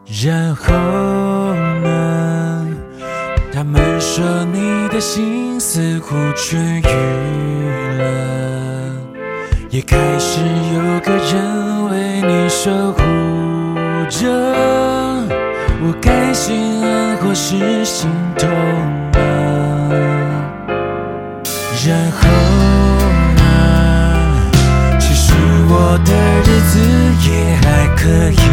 然后呢？他们说你的心似乎痊愈了，也开始有个人为你守护着。我该心安或是心痛呢？然后呢？其实我的日子也还可以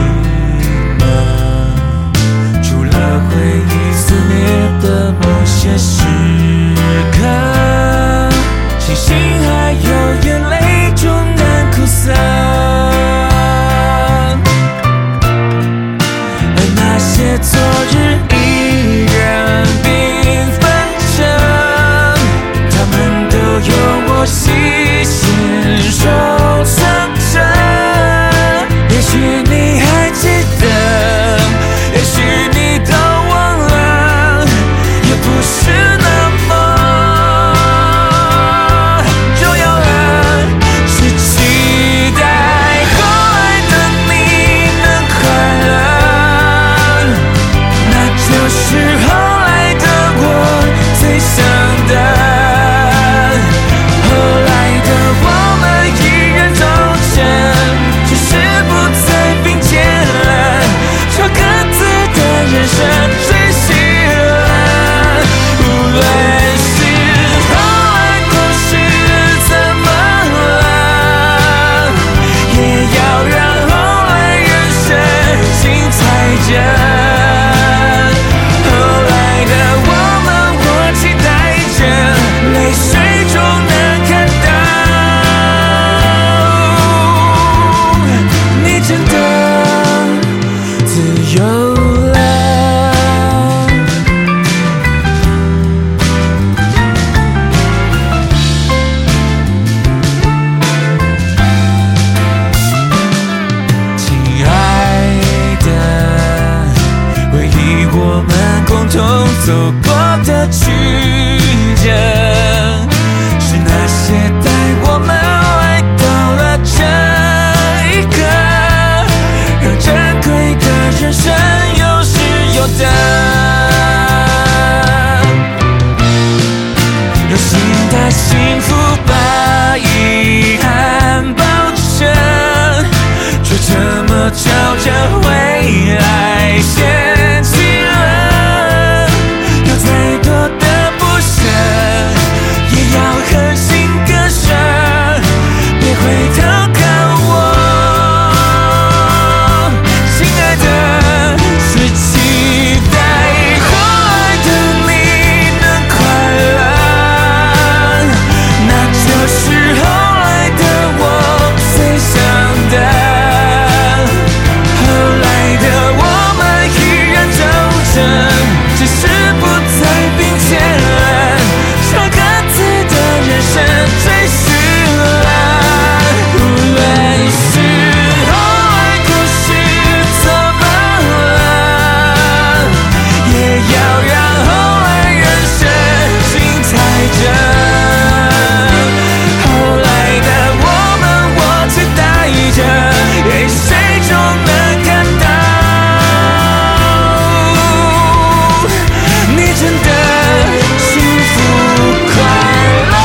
呢，除了回忆肆虐的某些时刻，庆幸还有眼泪终难哭涩，而那些昨日依然缤纷着，他们都有我细心收藏着。也许你还记得，也许你都忘了，也不是那么重要了。是期待后来的你能快乐，那就是后来的我最想的。后来的我们依然走着，只是不再并肩了，朝各自的人生追寻了。无论是后来故事怎么了，也要让后来人生精彩着。后来的我们，我期待着，泪水中能看到你真的自由了。亲爱的，回忆我们共同走过的曲折，是那些带我们来到了这一刻，让珍贵的人生有始有得，有新的幸福把遗憾包着，就这么朝着未来掀起了。有再多的不舍，也要狠心割舍，别回头看我，亲爱的。是期待后来的你能快乐，那就是后来的我最想的。后来的我们依然走着，只是不再并肩了，朝各自的人生追寻了。无论是后来故事怎么了，也要让后来人生精彩着。后来的我们，我期待着，泪水中能看到你真的幸福快乐。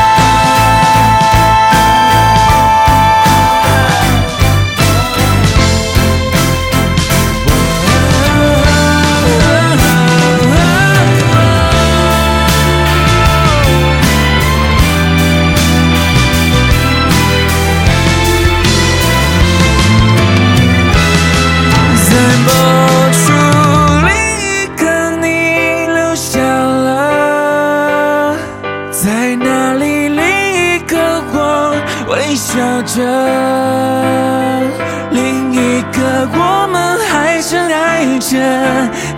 在某处另一个你留下了，在那里另一个我微笑着，另一个我们还深爱着。